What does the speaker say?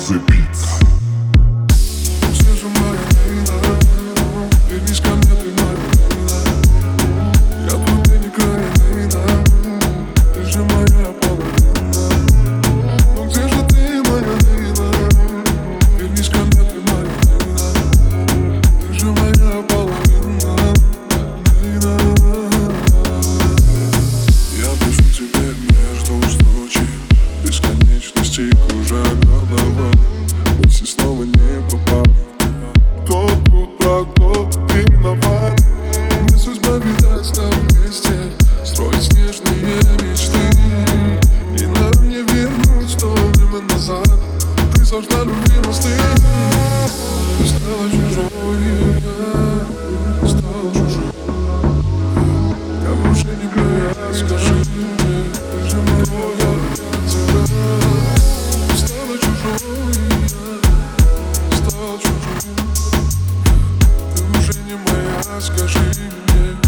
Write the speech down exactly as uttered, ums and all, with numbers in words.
Kamikaze Beats. Все же моя Лейла, вернись ко мне, ты моя Лейла. Я твой пленник, Лейла, ты же моя половина. Ну где же ты, моя Лейла? Вернись ко мне, ты моя Лейла, ты же моя половина, Лейла. Я пишу тебе между строчек, бесконечности кружа голова. Если снова не попал, то тут правда ты виноват. Мне судьба видать там вместе, строить снежные мечты. И надо мне вернуть то время назад. Ты сожгла любимости. Ты стала чужой, я стал чужой. Я уже не моя, скажи мне, ты же моя, я тебя. Ты стала чужой, я стал чужим. Ты уже не моя, скажи мне.